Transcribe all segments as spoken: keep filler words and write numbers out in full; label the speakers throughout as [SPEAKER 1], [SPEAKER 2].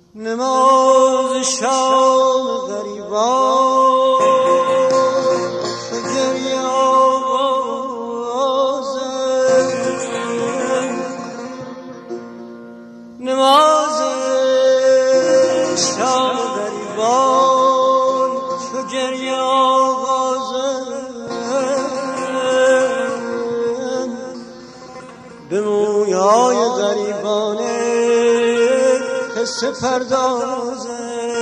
[SPEAKER 1] نماز شام غریبان گریه آوازه، نماز شام غریبان چو گریه آوازه، به مویای غریبانه قصه پردازه.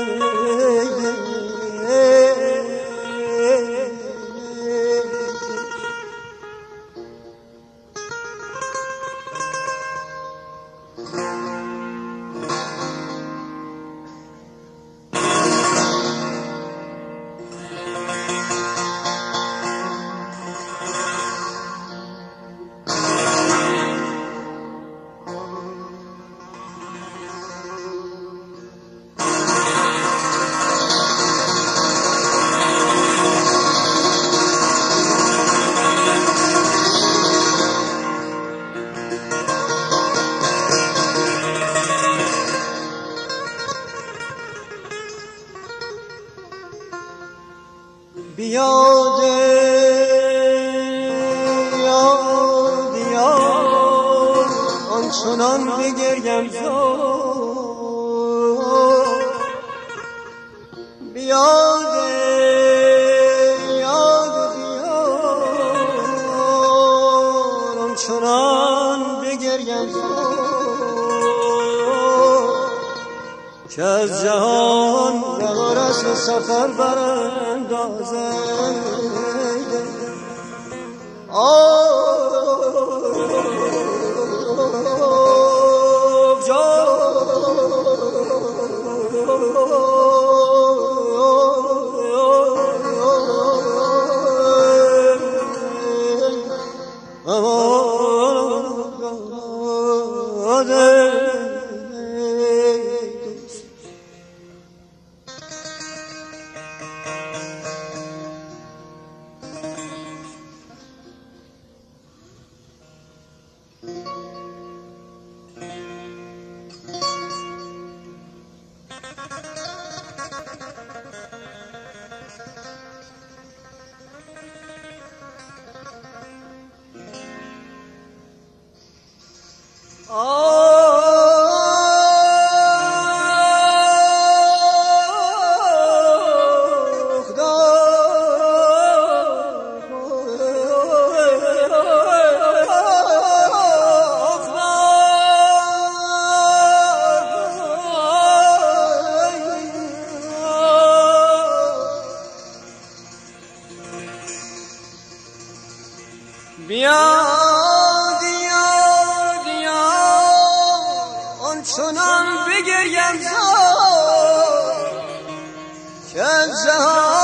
[SPEAKER 1] بیاد یاد یاد آنچنان بگریم زود، بیاد یاد یاد آنچنان بگریم زود، که از جهان رها رسم سفر براندازه. آب جا بیاد یاد یاد آنچنان بگریم زود، که از جهان